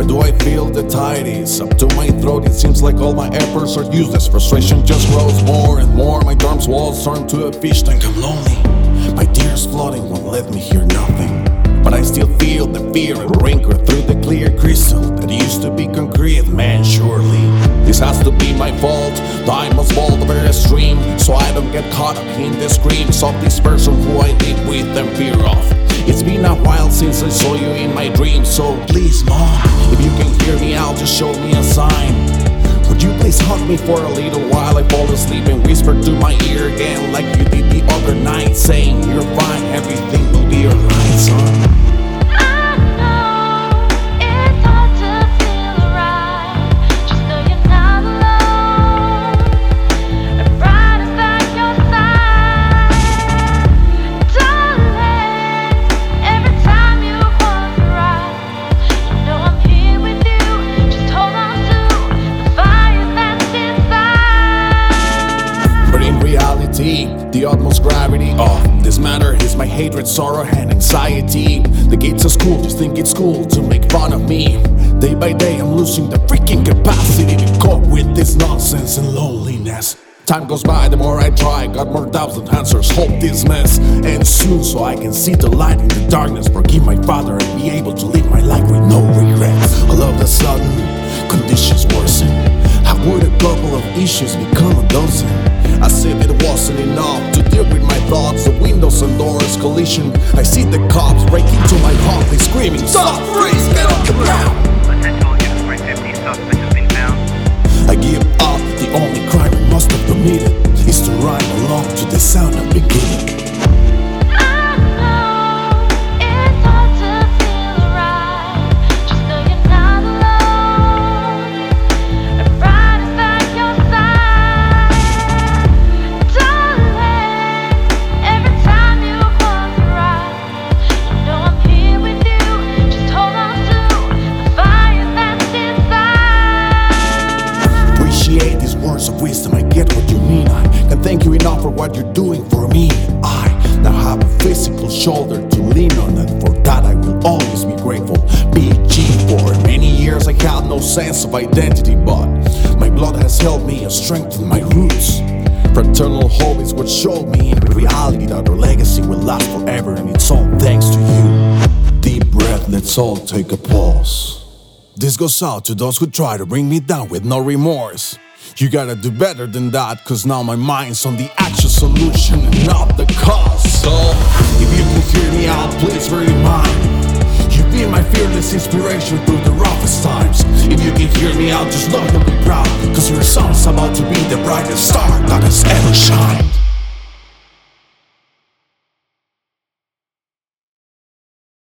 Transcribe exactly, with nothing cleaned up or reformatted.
do I feel the tide is up to my throat? It seems like all my efforts are useless. Frustration just grows more and more. My dorm's walls turn to a fish tank. I'm lonely. My tears flooding won't let me hear nothing, but I still feel the fear and rancor through the clear crystal that used to be concrete. Man, surely this has to be my fault. Time must fall over a stream, so I don't get caught up in the screams of this person who I live with and fear of. It's been a while since I saw you in my dreams, so please, Mom, if you can hear me out, just show me a sign. Would you please hug me for a little while I fall asleep and whisper to my ear again like you did the other night, saying you're fine, everything will be alright, son. The utmost gravity of this matter is my hatred, sorrow, and anxiety. The gates of school just think it's cool to make fun of me. Day by day I'm losing the freaking capacity to cope with this nonsense and loneliness. Time goes by, the more I try, got more doubts than answers. Hope this mess ends soon so I can see the light in the darkness. Forgive my father and be able to live my life with no regrets. All of a sudden, conditions worsen. How would a couple of issues become a dozen? As if it wasn't enough to deal with my thoughts, the windows and doors collision. I see the cops break into my home, they screaming, "Stop, freeze, get off the ground!" Potential Unit fifty suspect has been found. I give up, the only crime I must have committed is to ride along to the sound of beginning. These words of wisdom, I get what you mean. I can thank you enough for what you're doing for me. I now have a physical shoulder to lean on, and for that I will always be grateful. B G, for many years I had no sense of identity, but my blood has helped me and strengthened my roots. Fraternal hope is what showed me in reality that our legacy will last forever, and it's all thanks to you. Deep breath, let's all take a pause. This goes out to those who try to bring me down with no remorse. You gotta do better than that, cause now my mind's on the actual solution and not the cause. So, if you can hear me out, please bear in mind, you've been my fearless inspiration through the roughest times. If you can hear me out, just know you'll be proud, cause your sun's about to be the brightest star that has ever shined.